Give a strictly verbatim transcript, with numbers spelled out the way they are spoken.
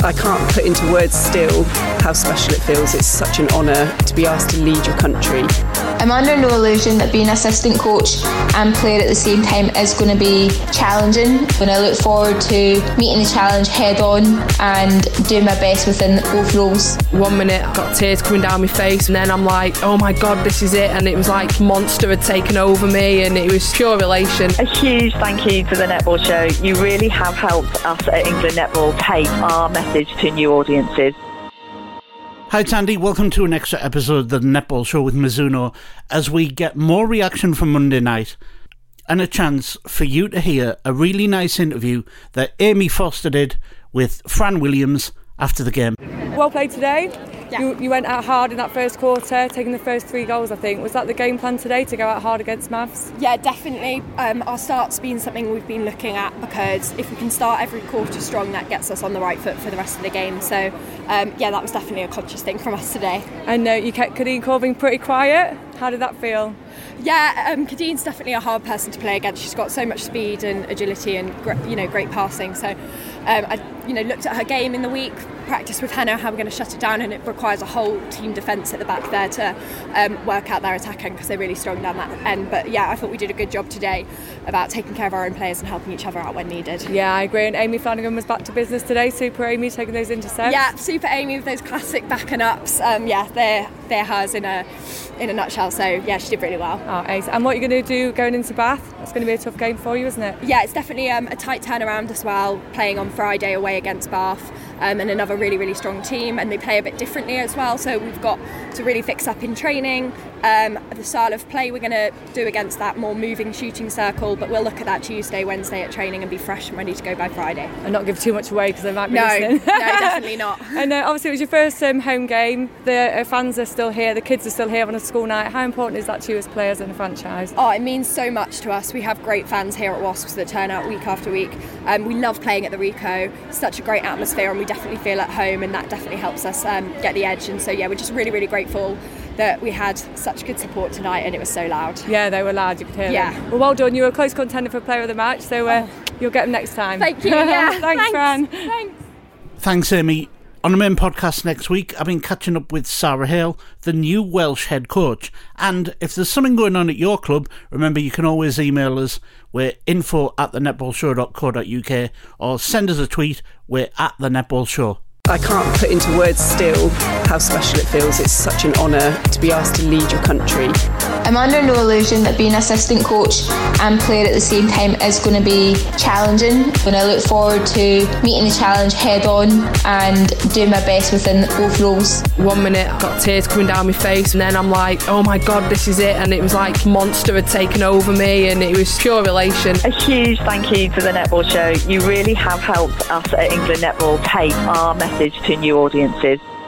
I can't put into words still how special it feels. It's such an honour to be asked to lead your country. I'm under no illusion that being assistant coach and player at the same time is going to be challenging, and I look forward to meeting the challenge head on and doing my best within both roles. One minute I got tears coming down my face, and then I'm like, oh my god, this is it, and it was like monster had taken over me, and it was pure elation. A huge thank you to the Netball Show. You really have helped us at England Netball take our message to new audiences. Hi, it's Andy. Welcome to an extra episode of the Netball Show with Mizuno, as we get more reaction from Monday night and a chance for you to hear a really nice interview that Amy Foster did with Fran Williams after the game. Well played today. Yeah. You, you went out hard in that first quarter, taking the first three goals, I think. Was that the game plan today, to go out hard against Mavs? Yeah, definitely. Um, our start's been something we've been looking at, because if we can start every quarter strong, that gets us on the right foot for the rest of the game. So, um, yeah, that was definitely a conscious thing from us today. And uh, you kept Kadeen Corbin pretty quiet. How did that feel? Yeah, um, Kadeen's definitely a hard person to play against. She's got so much speed and agility and gr- you know great passing. So, um, I you know looked at her game in the week, practiced with Hannah how we're going to shut it down, and it requires a whole team defence at the back there to um, work out their attacking, because they're really strong down that end. But yeah, I thought we did a good job today about taking care of our own players and helping each other out when needed. Yeah, I agree. And Amy Flanagan was back to business today. Super Amy taking those intercepts. Yeah, super Amy with those classic back and ups. Um, yeah, they're they're hers in a in a nutshell. So yeah, she did really well. Oh, ace. And what are you going to do going into Bath? It's going to be a tough game for you, isn't it? Yeah, it's definitely um, a tight turnaround as well, playing on Friday away against Bath, um, and another really, really strong team, and they play a bit differently as well, so we've got to really fix up in training. Um, the style of play we're going to do against that more moving shooting circle, but we'll look at that Tuesday, Wednesday at training and be fresh and ready to go by Friday. And not give too much away, because they might be no, listening. No, definitely not. And uh, obviously it was your first um, home game. The uh, fans are still here, the kids are still here on a school night. How important is that to you as players and the franchise? Oh, it means so much to us. We have great fans here at Wasps that turn out week after week. Um, we love playing at the Ricoh. It's such a great atmosphere, and we definitely feel at home, and that definitely helps us um, get the edge. And so yeah, we're just really, really grateful that we had such good support tonight, and it was so loud. Yeah, they were loud, you could hear yeah. them. Well, well done. You were a close contender for player of the match, so uh, oh. you'll get them next time. Thank you. Yeah. Thanks, Thanks, Fran. Thanks. Thanks, Amy. On the main podcast next week, I've been catching up with Sarah Hale, the new Welsh head coach. And if there's something going on at your club, remember you can always email us. We're info at the netball show dot co dot uk, or send us a tweet. We're at the Netball Show. I can't put into words still how special it feels. It's such an honour to be asked to lead your country. I'm under no illusion that being assistant coach and player at the same time is going to be challenging, and I look forward to meeting the challenge head on and doing my best within both roles. One minute I got tears coming down my face, and then I'm like, oh my god, this is it, and it was like monster had taken over me, and it was pure elation. A huge thank you to the Netball Show. You really have helped us at England Netball take our message to new audiences.